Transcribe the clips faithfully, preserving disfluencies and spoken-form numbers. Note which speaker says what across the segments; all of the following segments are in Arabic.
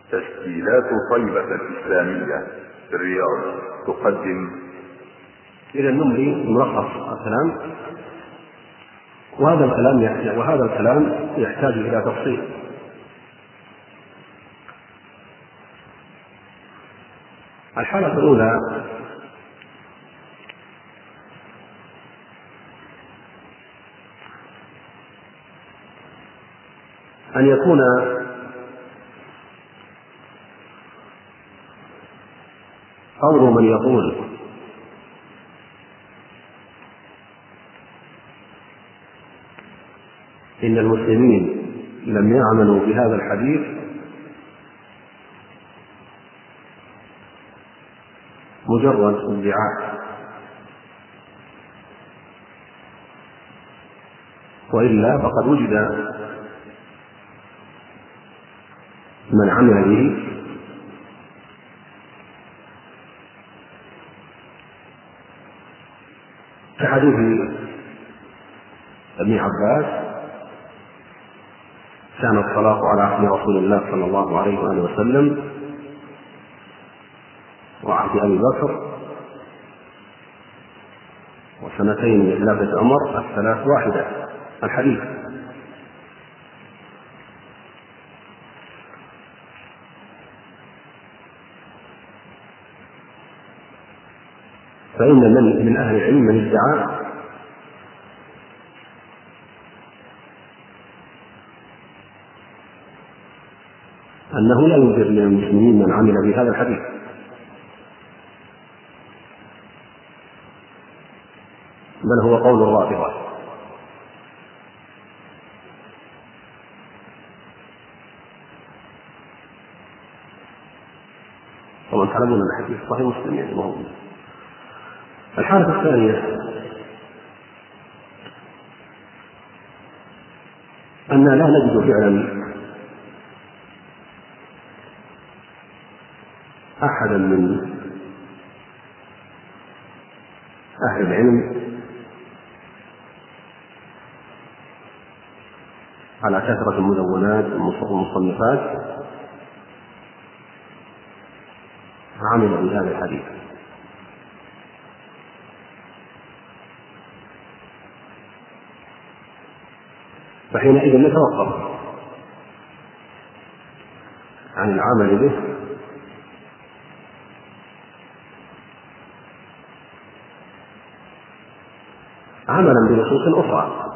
Speaker 1: تسجيلات طيبة الإسلامية في الرياض تقدم.
Speaker 2: إذا نملي ملخص الكلام، وهذا الكلام يحتاج وهذا الكلام يحتاج إلى تفصيل. الحالة الأولى أن يكون قول من يقول إن المسلمين لم يعملوا بهذا الحديث مجرد ادعاء، وإلا فقد وجد من عمل به كحديث ابن عباس: كان الطلاق على عهد رسول الله صلى الله عليه وآله وسلم وعهد أبي بكر وسنتين من خلافة عمر، الثلاث واحدة. الحديث فإن من من أهل العلم من ادعى أنه لا يوجد من المسلمين من عمل بهذا الحديث، بل هو قول الرافضة. طبعا تعلمون أن الحديث صحيح مسلم يعني موجود. الحالة الثانية أن لا نجد فعلا أحدا من أهل العلم على كثرة المدونات والمصنفات عمل بهذا الحديث. فحينئذ نتوقف عن العمل به عملا بنصوص أخرى،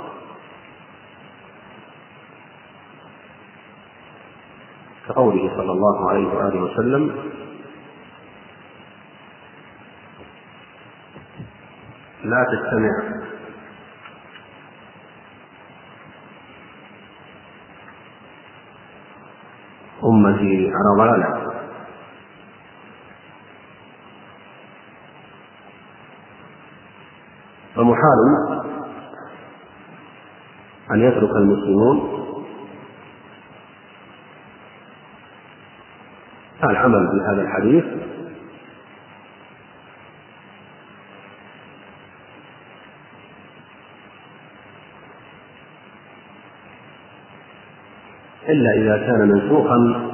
Speaker 2: كقوله صلى الله عليه وآله وسلم: لا تجتمع أمتي على ضلالة. فمحال أن يترك المسلمون العمل بهذا الحديث إلا إذا كان منسوخا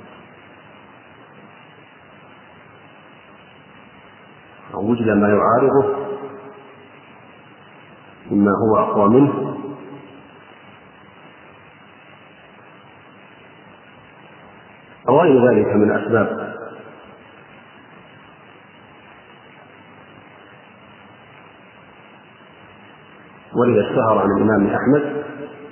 Speaker 2: أو وجد ما يعارضه مما هو أقوى منه، أو غير ذلك من أسباب. ولذا اشتهر عن الإمام أحمد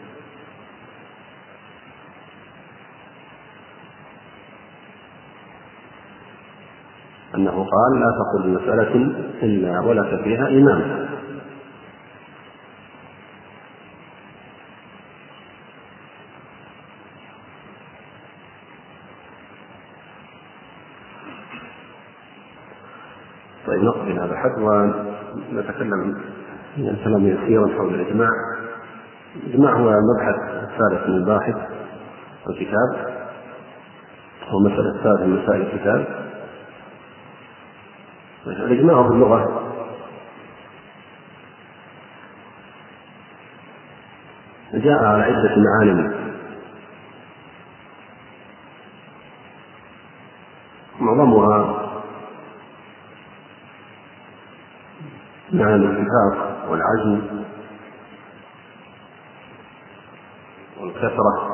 Speaker 2: أنه قال: لا تقل مسألة إلا ولك فيها إمام. طيب، نقضي هذا الحد ونتكلم عن كلام يسيرا حول الإجماع. الإجماع هو المبحث الثالث من الباحث الكتاب، ومسألة الثالثة من مسائل الكتاب. الإجماع في اللغة جاء على عدة معاني. معظمها مع الاتفاق والعزم والكثرة،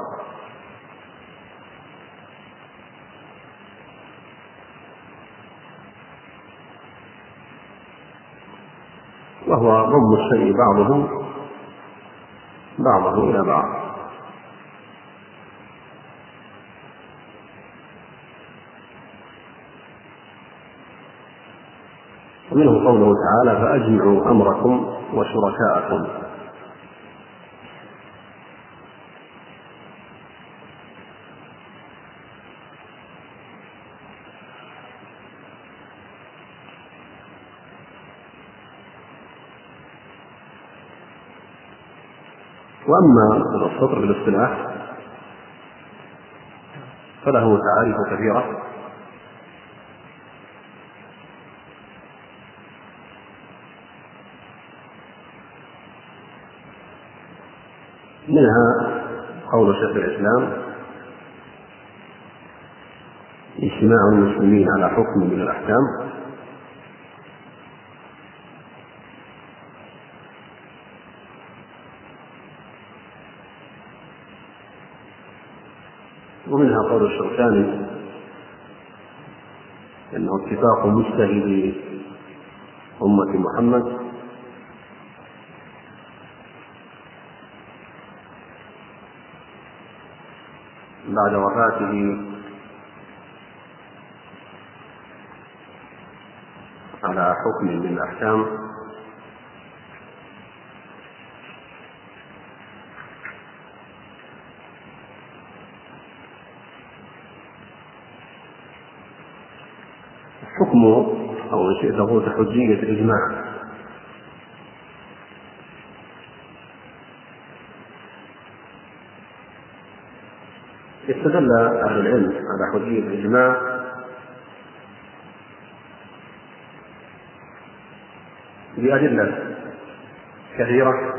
Speaker 2: وهو ضم الشيء بعضه بعضه إلى بعض. ومنه قوله تعالى: فأجمعوا أمركم وشركاءكم. وأما السطر بالاصطلاح فله تعاريف كثيرة، منها قول شيخ الإسلام: اجتماع المسلمين على حكم من الأحكام. ومنها قول الشوكاني انه اتفاق مجتهد امة محمد بعد وفاته على حكم من الاحكام، حكم أو شيء له حجية الإجماع. استدل أهل العلم على حجية الإجماع بأدلة كثيرة،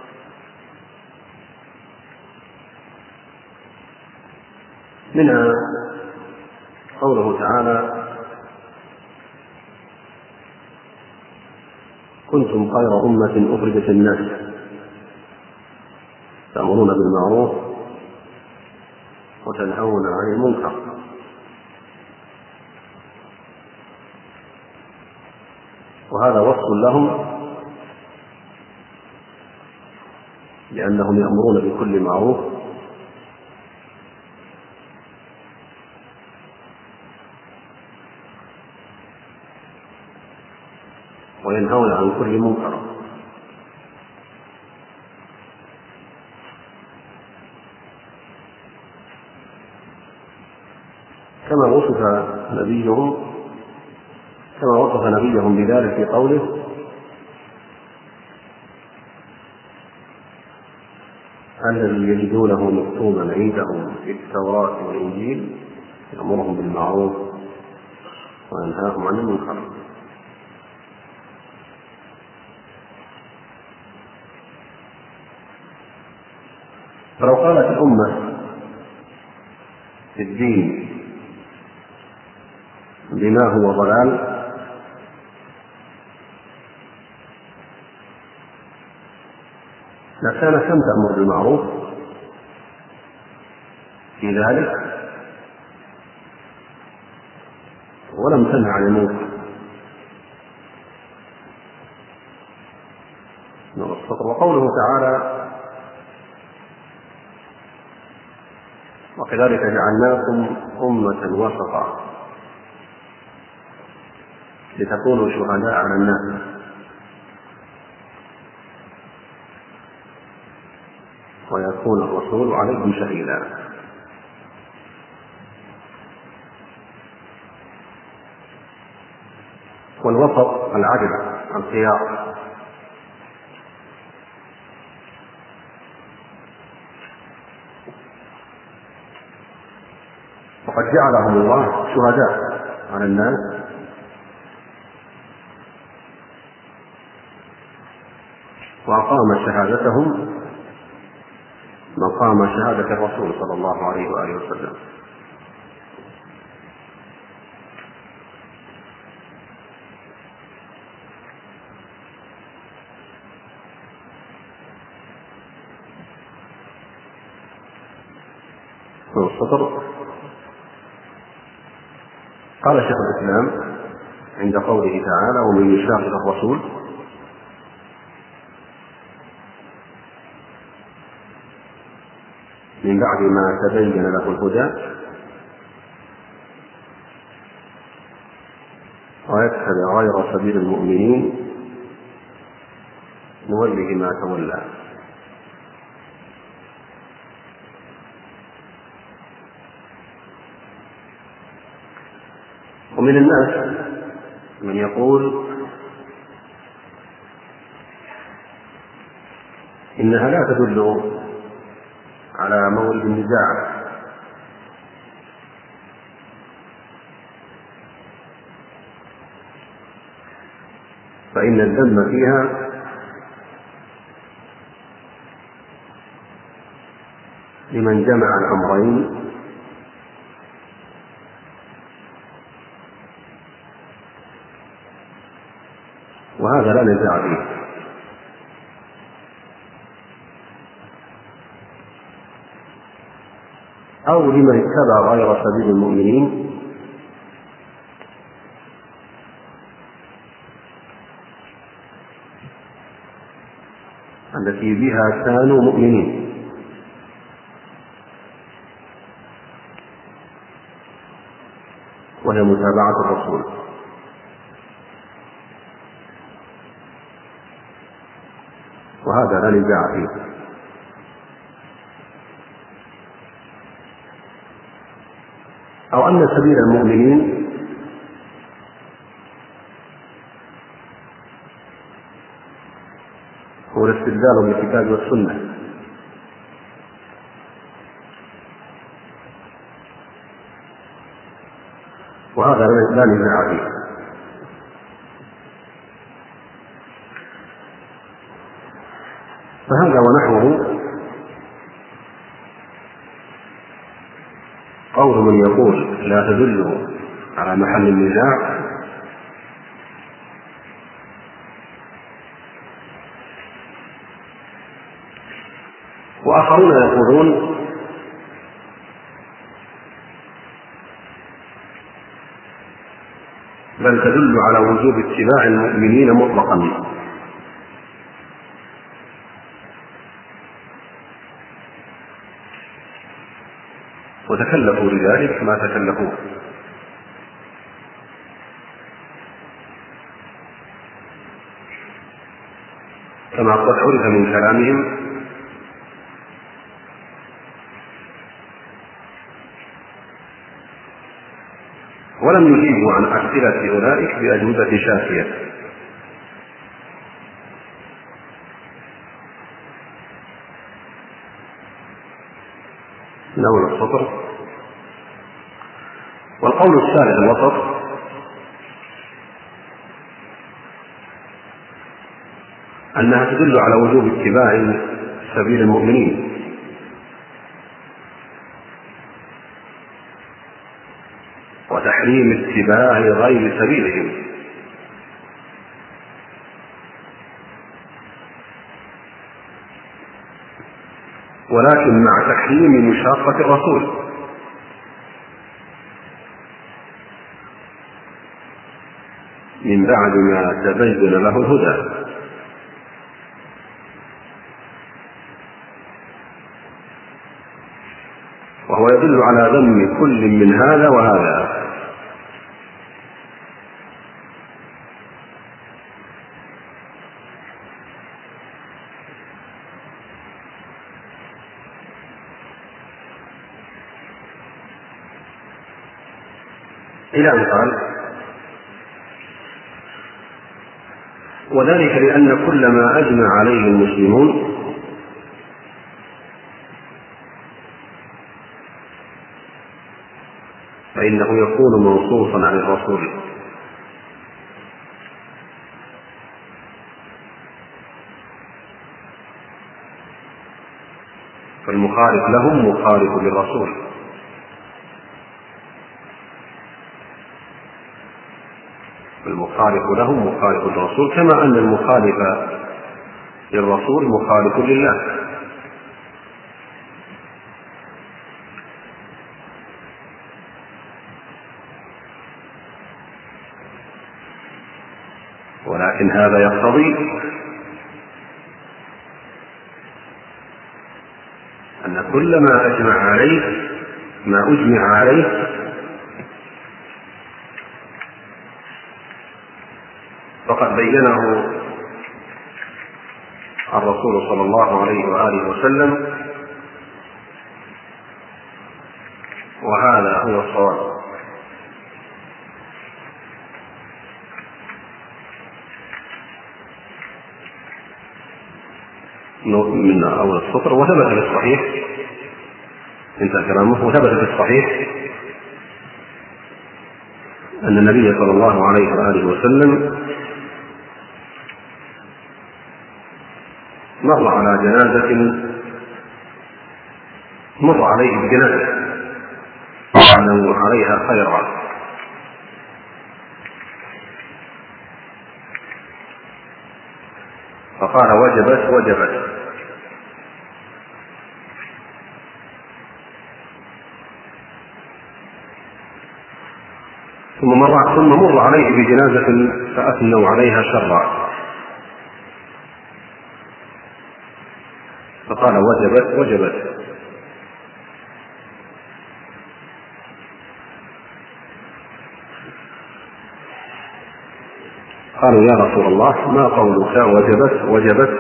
Speaker 2: منها قوله تعالى: كنتم خير أمة أخرجت الناس تأمرون بالمعروف وتنهون عن المنكر. وهذا وصف لهم لأنهم يأمرون بكل معروف وينهون عن كل منكر. كما وصف نبيهم كما وصف نبيهم بذلك في قوله: الذي يجدونه مكتوبا عندهم في التوراة والإنجيل يأمرهم بالمعروف وينهاهم عن المنكر. فلو قالت الأمة في الدين بما هو ضلال لكان كم تأمر بالمعروف في ذلك ولم تنه عن المنكر. وقوله تعالى: وكذلك جعلناكم أمة وسطا لتكونوا شهداء على الناس ويكون الرسول عليكم شهيدا. والوسط العدل الخيار، وقد جعلهم الله شهداء على الناس وأقام شهادتهم مقام شهادة الرسول صلى الله عليه وآله وسلم. هو السطر. قال شيخ الإسلام عند قوله تعالى: ومن يشاقق الرسول من بعد ما تبين له الهدى ويتبع غير سبيل المؤمنين نوله ما تولى. ومن الناس من يقول إنها لا تدل على مورد النزاع، فإن الذم فيها لمن جمع الأمرين وهذا لا نزاع فيه. أو لمن اتبع غير سبيل المؤمنين التي بها كانوا مؤمنين، وهي متابعة الرسول. وهذا لا نزاع فيه. أو أن سبيل المؤمنين هو الاستدلال بالكتاب والسنة، وهذا لا نزاع فيه. فهذا ونحوه قول من يقول لا تدل على محل النزاع، وآخرون يقولون بل تدل على وجوب اتباع المؤمنين مطلقا. وتكلفوا لذلك ما تكلفوه. كما قد عرف من كلامهم ولم يجيبوا عن أسئلة أولئك بأجوبة شافية. من أول السطر. والقول الثالث الوسط أنها تدل على وجوب اتباع سبيل المؤمنين، وتحريم اتباع غير سبيلهم، ولكن مع تحريم مشاقة الرسول. من بعد ما تبين له الهدى. وهو يدل على ذم كل من هذا وهذا. إلى أن قال: وذلك لأن كل ما أجمع عليه المسلمون فإنه يكون منصوصا عن الرسول، فالمخالف لهم مخالف للرسول، المخالف لهم مخالف للرسول، كما أن المخالف للرسول مخالف لله. ولكن هذا يقتضي أن كل ما أجمع عليه ما أجمع عليه فقد بينه الرسول صلى الله عليه وآله وسلم، وهذا هو الصواب. من أول السطر: وثبت في الصحيح، انتهى كلامه، وثبت في الصحيح أن النبي صلى الله عليه وآله وسلم مر على جنازة، مر عليه بجنازة وأعلنوا عليها خيرا، فقال: وجبت وجبت. ثم مر ثم مر عليه بجنازة فأثنوا عليها شرا، فقال: وجبت وجبت. قالوا: يا رسول الله، ما قولك وجبت وجبت؟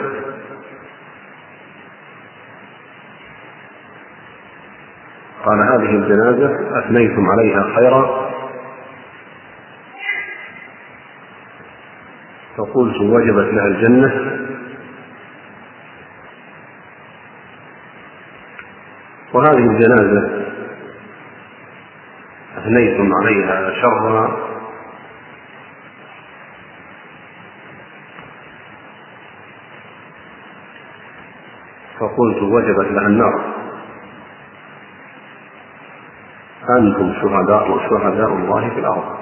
Speaker 2: قال: هذه الجنازة أثنيتم عليها خيرا فقلت وجبت لها الجنة، وهذه الجنازة أثنيتم عليها شرا فقلت وجبت لها النار. أنتم شهداء شهداء الله في الأرض.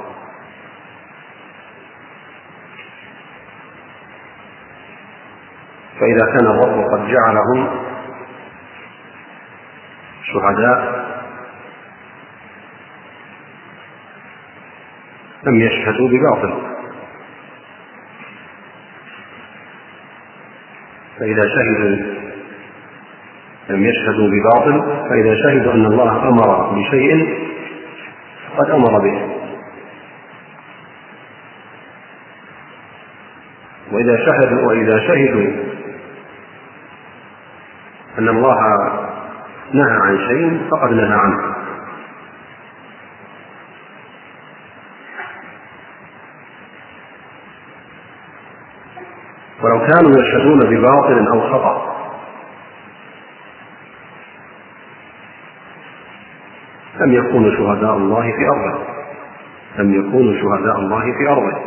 Speaker 2: فإذا كان الرب قد جعلهم شهداء لم يشهدوا بباطل، فإذا شهدوا لم يشهدوا بباطل فإذا شهدوا أن الله أمر بشيء قد أمر به، وإذا شهدوا وإذا شهدوا أن الله نهى عن شيء فقد نهى عنه. ولو كانوا يشهدون بباطل أو خطأ لم يكونوا شهداء الله في أرضه لم يكونوا شهداء الله في أرضه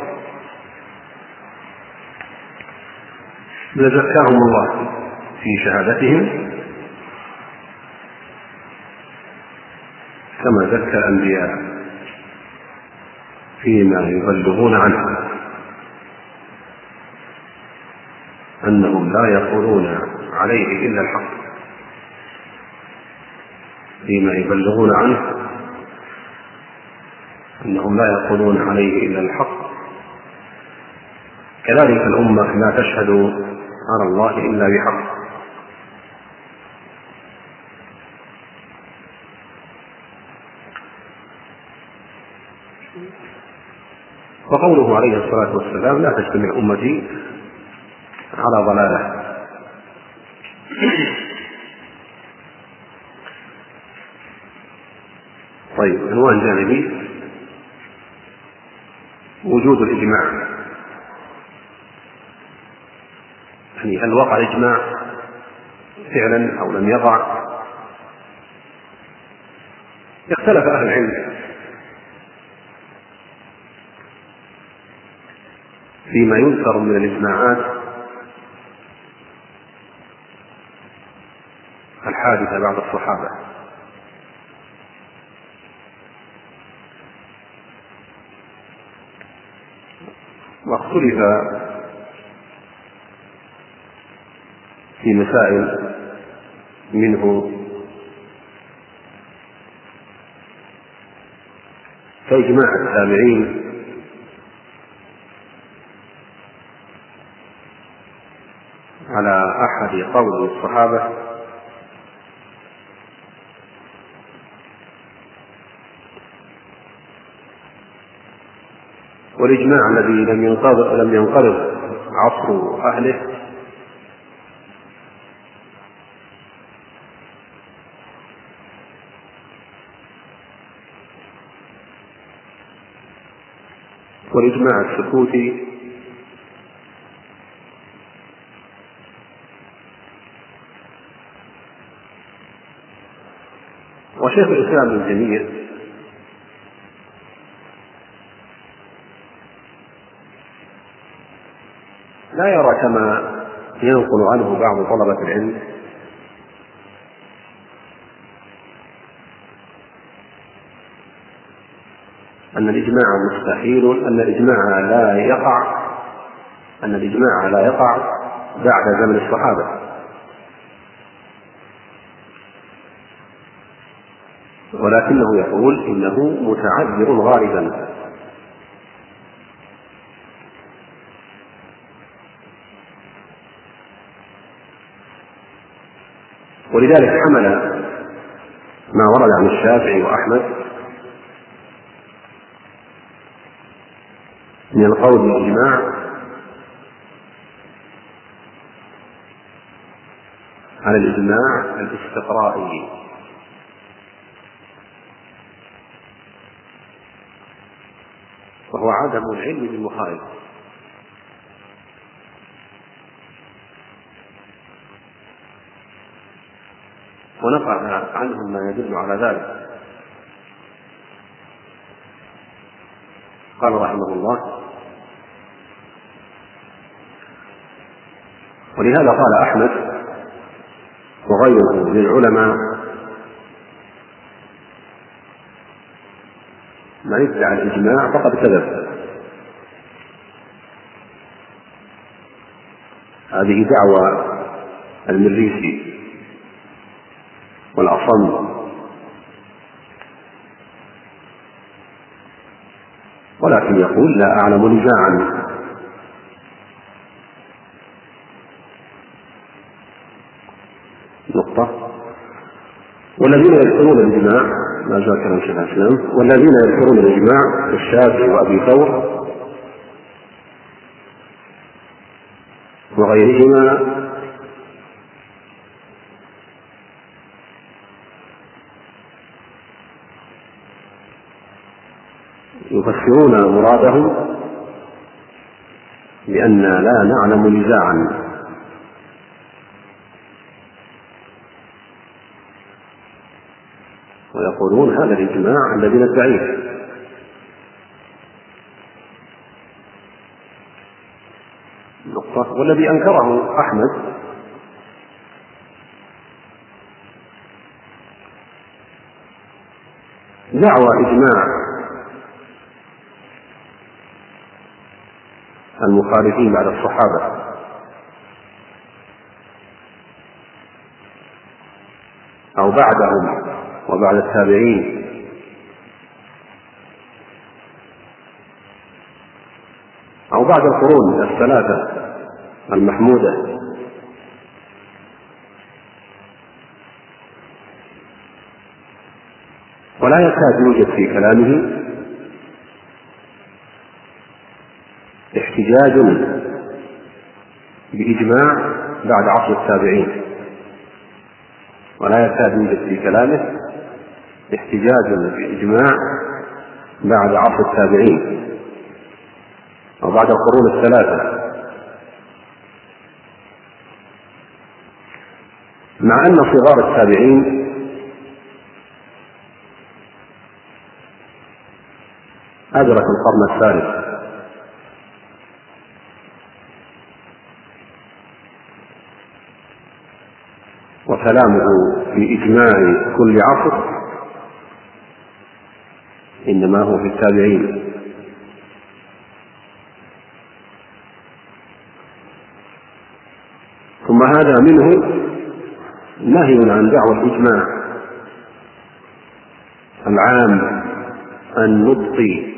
Speaker 2: لزكاهم الله في شهادتهم كما زكى الأنبياء فيما يبلغون عنه، أنهم لا يقولون عليه إلا الحق، فيما يبلغون عنه أنهم لا يقولون عليه إلا الحق. كذلك الأمة لا تشهد على الله إلا بحق. وقوله عليه الصلاة والسلام: لا تجتمع أمتي على ضلالة. طيب، عنوان جانبي: وجود الإجماع. يعني هل وقع الإجماع فعلا أو لم يقع؟ اختلف أهل العلم فيما يذكر من الإجماعات الحادثة بعد الصحابة، واختلف في مسائل منه كإجماع التابعين في قول الصحابة والإجماع الذي لم ينقرض لم ينقرض عصر أهله والإجماع السكوتي وشيخ الإسلام ابن تيمية لا يرى كما ينقل عنه بعض طلبة العلم أن الإجماع مستحيل، أن الإجماع لا يقع أن الإجماع لا يقع بعد زمن الصحابة، ولكنه يقول إنه متعذر غالبا. ولذلك حمل ما ورد عن الشافعي وأحمد من القول بالإجماع على الإجماع الاستقرائي، وهو عدم العلم بالمخالف. ونقل عنهم ما يدل على ذلك. قال رحمه الله: ولهذا قال أحمد وغيره من العلماء: من ادعى الإجماع فقد كذب. هذه دعوى المريسي والأصم، ولكن يقول: لا أعلم نزاعا. نقطة. والذين يذكرون الإجماع، ما زال كلام شيخ الإسلام، والذين يذكرون الإجماع الشافعي وأبي ثور وغيرهما يفسرون مرادهم بأن لا نعلم نزاعا، ويقولون هذا الإجماع الذي ندعيه. نقطة. والذي أنكره أحمد دعوى إجماع المخالفين بعد الصحابة أو بعدهم وبعد التابعين أو بعد القرون الثلاثة المحمودة، ولا يكاد يوجد في كلامه احتجاج بإجماع بعد عصر التابعين، ولا يكاد يوجد في كلامه احتجاج بإجماع بعد عصر التابعين أو بعد القرون الثلاثة، مع أن صغار التابعين أدرك القرن الثالث، وكلامه في إجماع كل عصر إنما هو في التابعين. ثم هذا منه نهي عن دعوى الإجماع العام النطقي،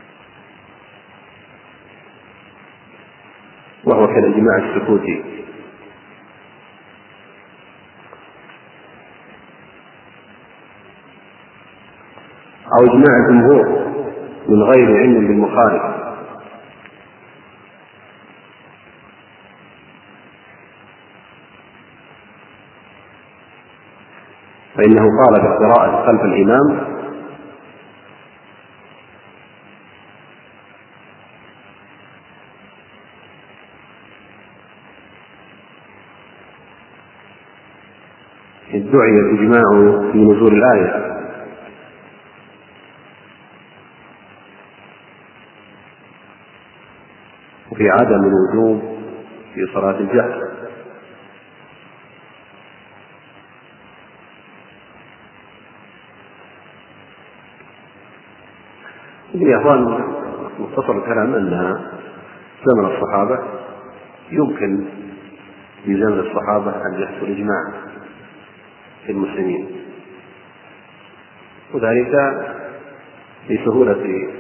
Speaker 2: وهو كالإجماع السكوتي. أو إجماع الجمهور من غير علم بالمخالف، فإنه قال في القراءة خلف الإمام ادعي الإجماع في نزول الآية وفي عدم الوجوب في صلاة الجهر. يا أخوان، مختصر الكلام أن زمن الصحابة يمكن في زمن الصحابة أن يحصل إجماع في المسلمين، وذلك لسهولة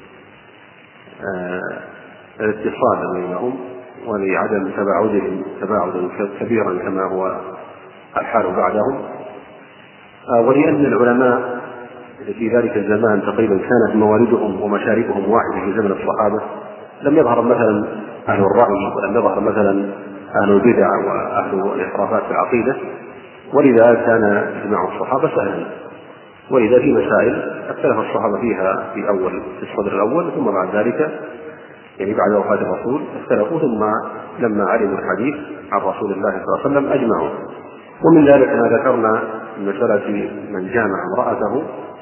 Speaker 2: الاتصال بينهم ولعدم تباعدهم تباعدا كبيرا كما هو الحال بعدهم، ولأن العلماء في ذلك الزمان تقريبا كانت مواردهم ومشاربهم واحدة في زمن الصحابة. لم يظهر مثلا أهل الرأي، ولم يظهر مثلا أهل البدع وأهل الإحرافات في العقيدة، ولذا كان إجماع الصحابة سهلا. ولذا في مسائل اختلف الصحابة فيها في أول في الصدر الأول، ثم بعد ذلك يعني بعد وفاة الرسول اختلفوا، ثم لما علموا الحديث عن رسول الله صلى الله عليه وسلم أجمعوا. ومن ذلك ما ذكرنا من مسألة من جامع امرأته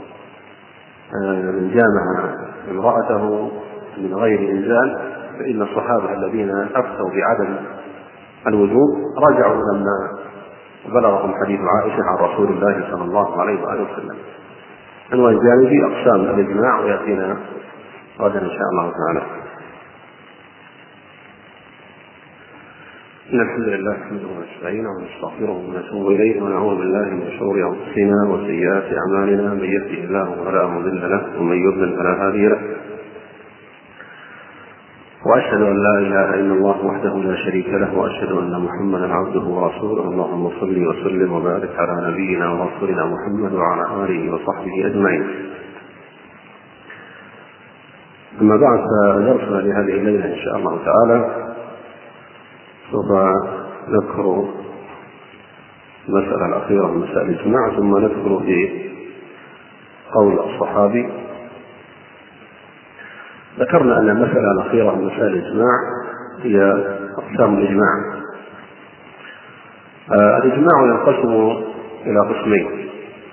Speaker 2: من جامع امرأته من غير إنزال، فإن الصحابة الذين أفتوا بعدم الوجوب رجعوا لما بلغهم حديث عائشة عن رسول الله صلى الله عليه وآله وسلم. أنواع الجانب أقسام الإجماع ويأتينا غدا إن شاء الله تعالى. إن الحمد لله نحمده ونستعينه ونستغفره ونتوب إليه ونعوذ بالله من شرور أنفسنا وسيئات أعمالنا، من يهده الله فلا مضل له ومن يضلل فلا هادي له، وأشهد أن لا إله إلا الله وحده لا شريك له، وأشهد أن محمدا عبده ورسوله. اللهم صل وسلم وبارك على نبينا ورسولنا محمد وعلى آله وصحبه أجمعين. أما بعد، فدرسنا لهذه الليلة إن شاء الله تعالى سوف نذكر المسألة الأخيرة من مسائل الإجماع، ثم ندخل في قول الصحابي. ذكرنا أن المسألة الأخيرة من مسائل الإجماع هي أقسام الإجماع. آه الإجماع ينقسم إلى قسمين: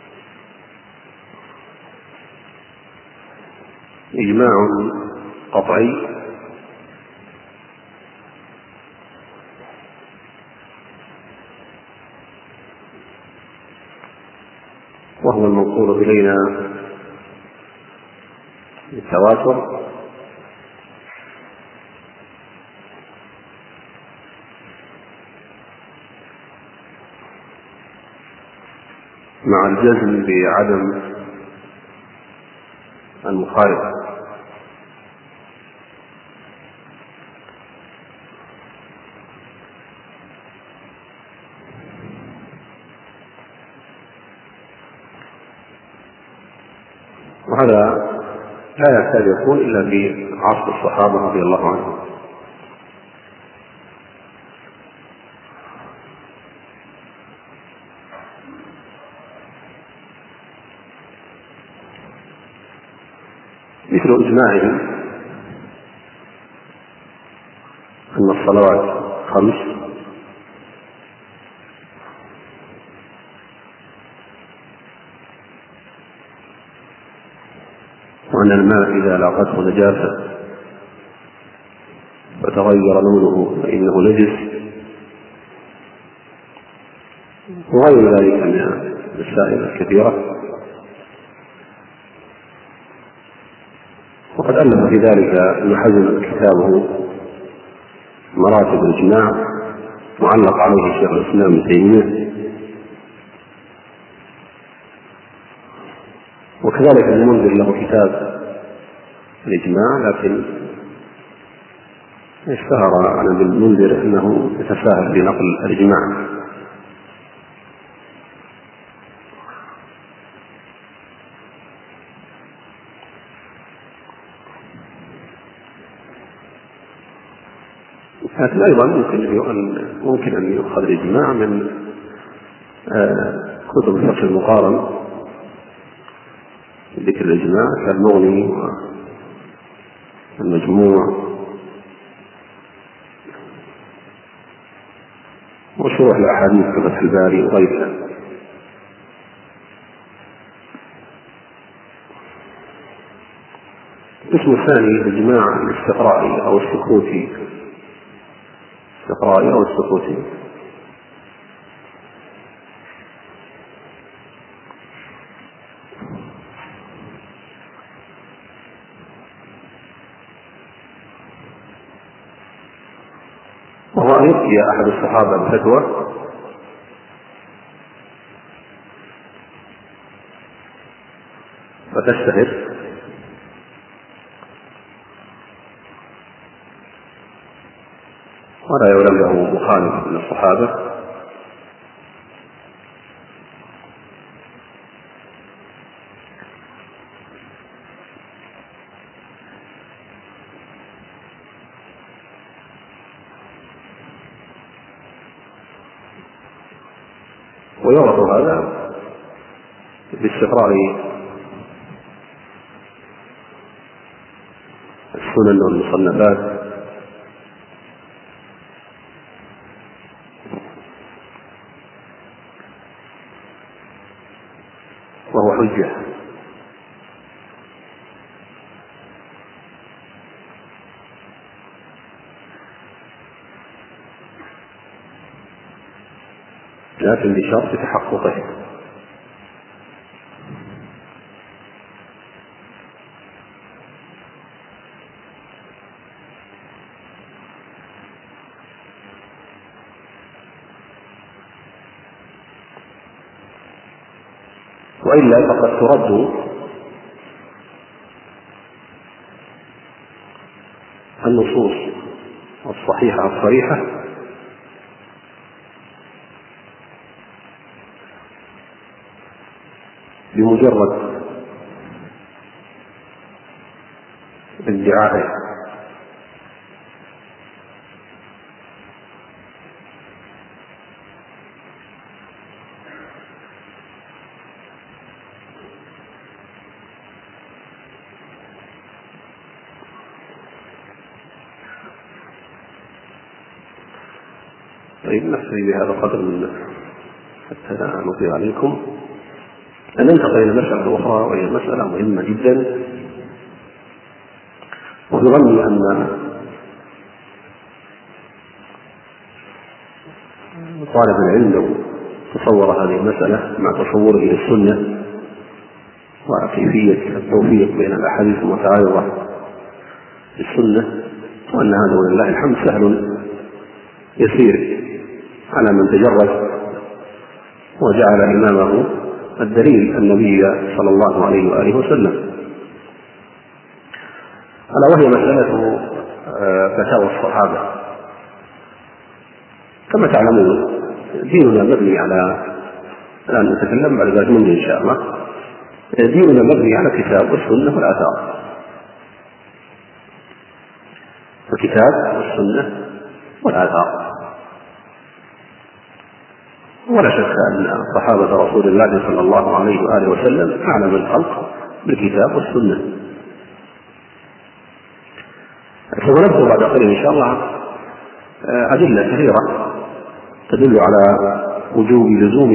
Speaker 2: إجماع قطعي وهو المنقول إلينا بالتواتر، مع الجزم بعدم المخالفة. وهذا لا يحتاج يكون إلا في عصر الصحابة رضي الله عنهم. مثل إجماعهم أن الصلوات خمس، وأن الماء إذا لاقته نجاسة فتغير لونه فإنه نجس، وغير ذلك من المسائل الكثيرة. وقد ألف في ذلك ابن حزم كتابه مراتب الإجماع، معلق عليه شيخ الإسلام ابن تيمية، وكذلك المنذر له كتاب الإجماع، لكن اشتهر على ابن المنذر أنه يتساهل في نقل الإجماع. لكن أيضا ممكن أن ممكن أن يؤخذ الإجماع من كتب الفقه المقارن ذكر الإجماع كالمغني والمجموع وشروح الأحاديث كفتح الباري وغيرها. القسم الثاني الإجماع الاستقرائي أو السكوتي، الاستقرائي أو السكوتي. وهو أن يفتي أحد الصحابة بفتوى فتشتهر ولا يعلم له مخالف من الصحابة، ويعرف هذا باستقراء السنن والمصنفات وهو حجة. لكن بشرط تحققه. وإلا فقد ترد النصوص الصحيحة الصريحة بمجرد ادعائه. طيب نكتفي بهذا القدر من حتى لا نطيل عليكم. ننتقل إلى مسألة أخرى وهي مسألة مهمة جدا، وظني أن طالب العلم لو تصور هذه المسألة مع تصوره للسنة وكيفية التوفيق بين الأحاديث المتعارضة للسنة، وأن هذا ولله الحمد سهل يسير على من تجرد وجعل إمامه الدليل النبي صلى الله عليه وآله وسلم، ألا وهي مسألة فتاوى الصحابة. كما تعلمون ديننا مبني على، الآن نتكلم بعد ذلك منه إن شاء الله، ديننا مبني على الكتاب والسنة والآثار، الكتاب والسنة والآثار. ولا شك أن صحابة رسول الله صلى الله عليه وآله وسلم أعلم الخلق بالكتاب والسنة. سنذكر بعد قليل إن شاء الله أدلة كثيرة تدل على وجوب لزوم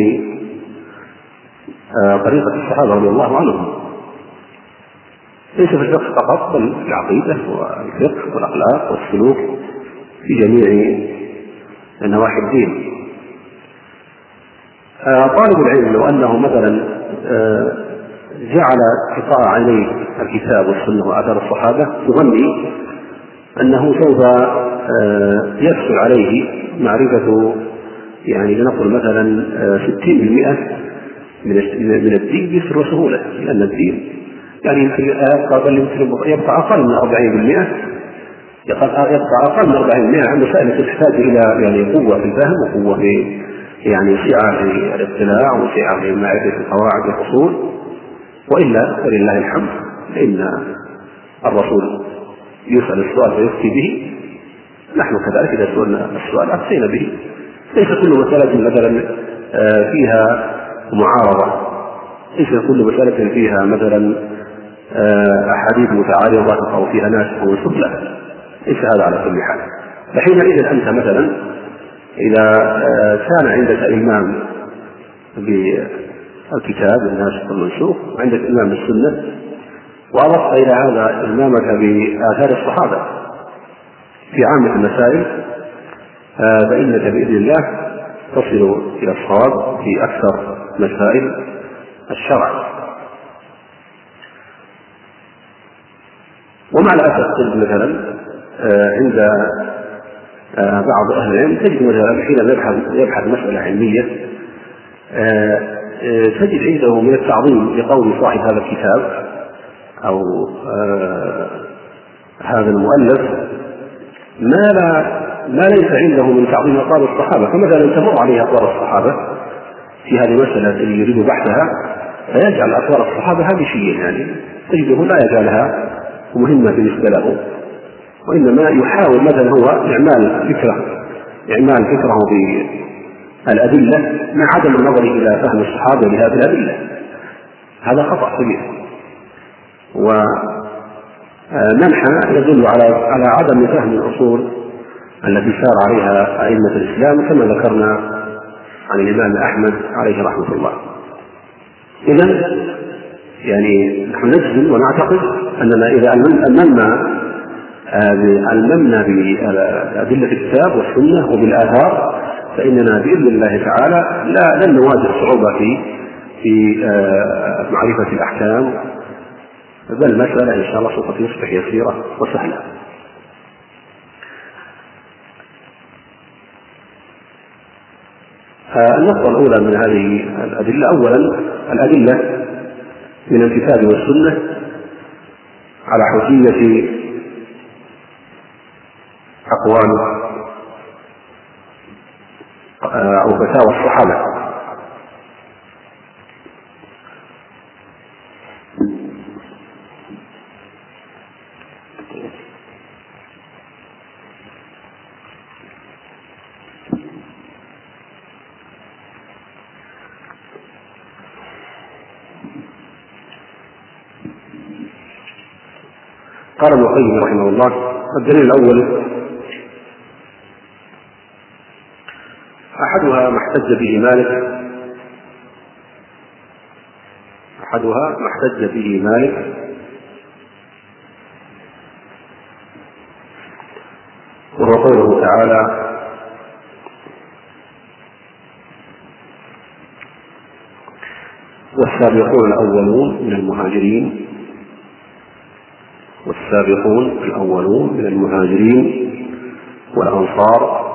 Speaker 2: طريقة الصحابة رضي الله عنهم، ليس في الفقه فقط بل في العقيدة والفقه والأخلاق والسلوك في جميع نواحي الدين. طالب العلم لو أنه مثلا جعل قطاع عليه الكتاب والسنة وآثار الصحابة يظني أنه سوف يسهل عليه معرفة، يعني لنقل مثلا ستين بالمئة من الدين بسر وسهولة، لأن الدين يعني يبقى أقل من أربعين بالمئة يبقى أقل من أربعين بالمئة عن مسائل تحتاج إلى يعني قوة في الفهم وقوة في يعني سعة في الاطلاع وسعة في معرفة القواعد والأصول. وإلا ولله الحمد إن الرسول يسأل السؤال ويفتي به، نحن كذلك إذا سئلنا السؤال أفتينا به. ليس كل مسألة مثلا فيها معارضة، ليس كل مسألة فيها مثلا أحاديث متعارضة أو فيها ناسخ ومنسوخ، لا، ليس هذا على كل حال. فحينئذ أنت مثلا إذا كان عندك إمام بالكتاب الناسخ والمنسوخ وعندك إمام بالسنة وأضفت إلى هذا إمامك بآثار الصحابة في عامة المسائل، فإنك بإذن الله تصل إلى الصواب في أكثر مسائل الشرع. ومع الأسف تجد مثلا عند بعض أهل العلم تجد مثلا حين يبحث يبحث مسألة علمية تجد عنده من التعظيم لقول صاحب هذا الكتاب أو هذا المؤلف ما لا ما ليس عنده من تعظيم أقوال الصحابة. فمثلا تمر عليه أقوال الصحابة في هذه المسألة التي يريد بحثها فيجعل أقوال الصحابة هذه شيء، يعني تجده لا يجعلها مهمة بالنسبة له، وإنما يحاول مثلا هو إعمال فكرة إعمال فكره بالأدلة مع عدم النظر إلى فهم الصحابة لهذه الأدلة. هذا خطأ كبير ومنحى يدل على على عدم فهم الأصول التي سار عليها أئمة الإسلام كما ذكرنا عن الإمام أحمد عليه رحمة الله. إذن يعني نحن نجزم ونعتقد أننا إذا ألمنا ألمنا بأدلة الكتاب والسنة وبالآثار فإننا بإذن الله تعالى لا لن نواجه صعوبة في في معرفة الأحكام، بل المسألة إن شاء الله سوف تصبح يسيرة وسهلة. النقطة الأولى من هذه الأدلة، أولا الأدلة من الكتاب والسنة على حجية أقوال أو فتاوى الصحابة. قال ابن القيم رحمه الله: الدليل الأول أحدها ما احتج به مالك أحدها ما احتج به مالك وهو قوله تعالى: والسابقون الأولون من المهاجرين والسابقون الأولون من المهاجرين والأنصار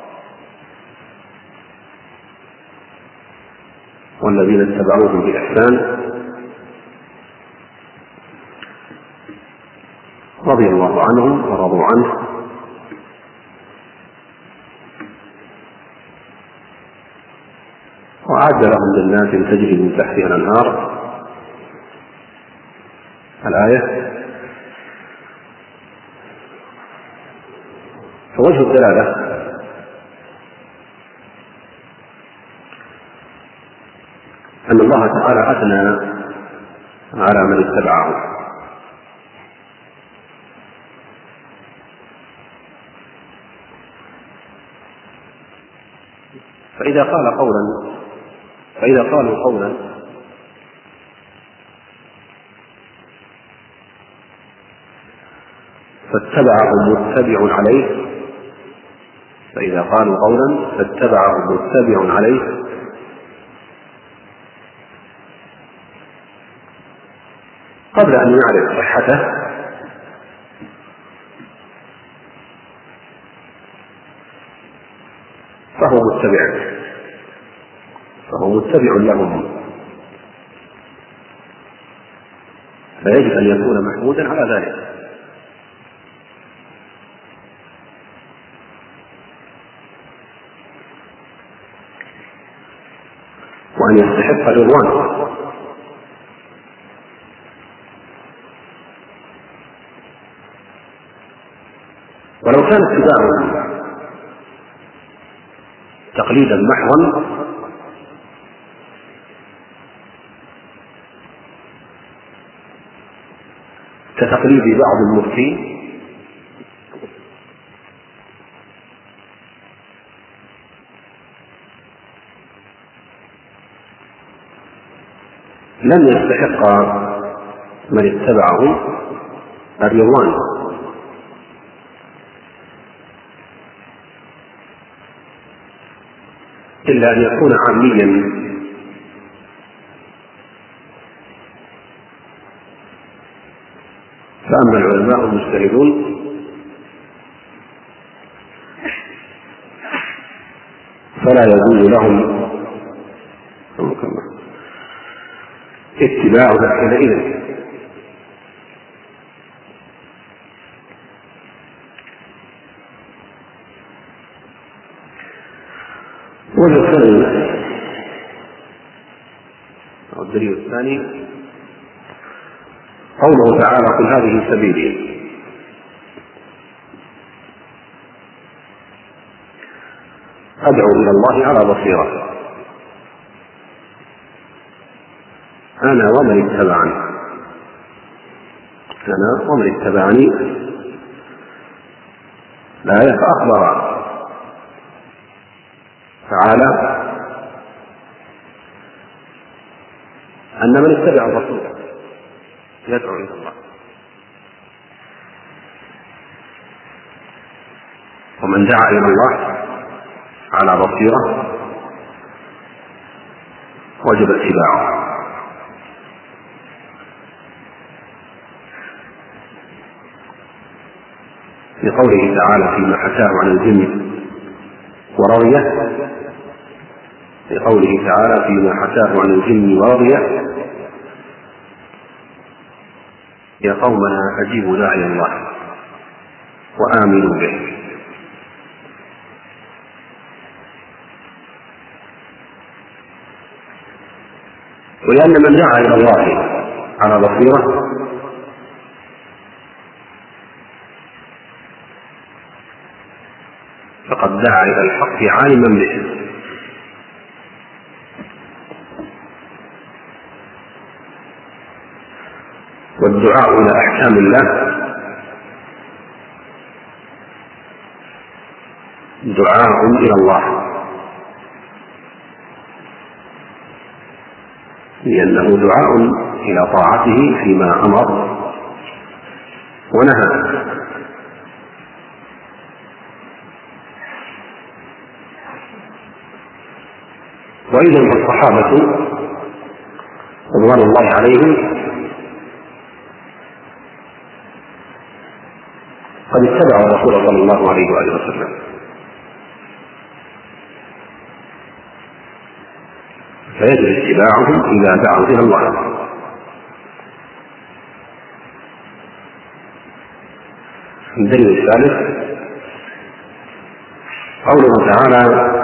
Speaker 2: والذين اتبعوهم بإحسان رضي الله عنهم ورضوا عنه وأعد لهم جنات تجري من تحتها الأنهار. الآية. فوجه الدلالة أن الله تعالى أثنى على من اتبعه، فإذا قال قولا فإذا قالوا قولا فاتبعه متبع عليه فإذا قالوا قولا فاتبعه متبع عليه قبل أن يعرف صحته فهو متبع فهو متبع لهم، فيجب أن يكون محمودا على ذلك. وأن يستحق الرضوان. ولو كان اتباعه تقليدا محضا كتقليد بعض المفتين لم يستحق من اتبعه الرضوان، إلا أن يكون عاميا فأما العلماء المجتهدون فلا يجوز لهم اتباعها حينئذ. والثاني أو الدليل الثاني قوله تعالى: قل هذه سبيلي أدعو إلى الله على بصيرة أنا ومن اتبعني أنا ومن اتبعني الآية فأخبر تعالى أن من اتبع الرسول يدعو إلى الله، ومن دعا إلى الله على بصيرة وجب اتباعه. في قوله تعالى فيما حكاه عن الجن ورضيه في قوله تعالى فيما حكاه عن الجن ورضيه: يا قومنا أجيبوا داعي الله وآمنوا به. ولأن من دعا إلى الله على بصيرة فقد دعا إلى الحق عالما به، والدعاء إلى أحكام الله دعاء إلى الله، لأنه دعاء إلى طاعته فيما أمر ونهى. وإذا فالصحابة رضوان الله عليهم قد اتبعوا الرسول صلى الله عليه وآله وسلم، فيجب اتباعهم إذا دعوا إلى الله. الدليل الثالث قوله تعالى: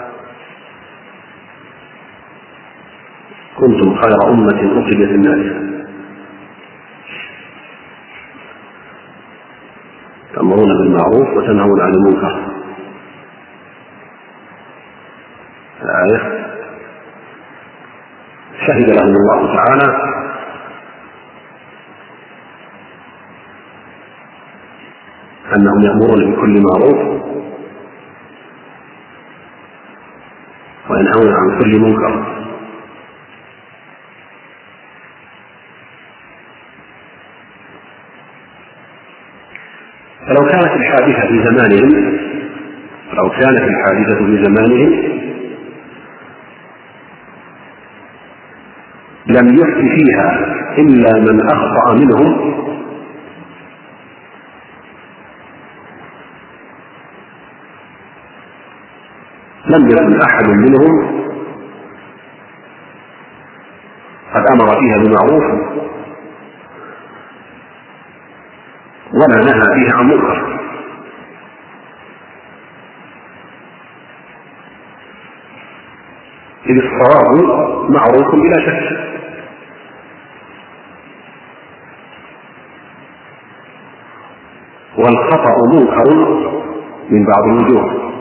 Speaker 2: كنتم خير أمة أخرجت للناس تأمرون بالمعروف وتنهون عن المنكر. الآية شهد لهم الله تعالى أنهم يأمرون بكل معروف وينهون عن كل منكر. فلو كانت الحادثة في زمانهم لو كانت الحادثة في زمانهم لم يحدث فيها إلا من أخطأ منهم لم يكن أحد منهم قد أمر فيها بمعروف ولا نهى فيها عن منكر. إذ الصواب معروف بلا شك، والخطأ منكر من بعض الوجوه.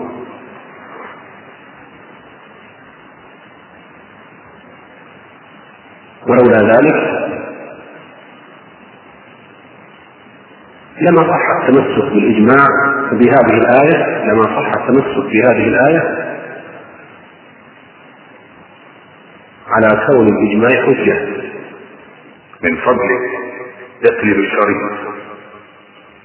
Speaker 2: ولولا ذلك لما صح التمسك بالإجماع بهذه الآية لما صح التمسك بهذه الآية على كون الإجماع حجة.
Speaker 1: من فضلك اقلب الشريط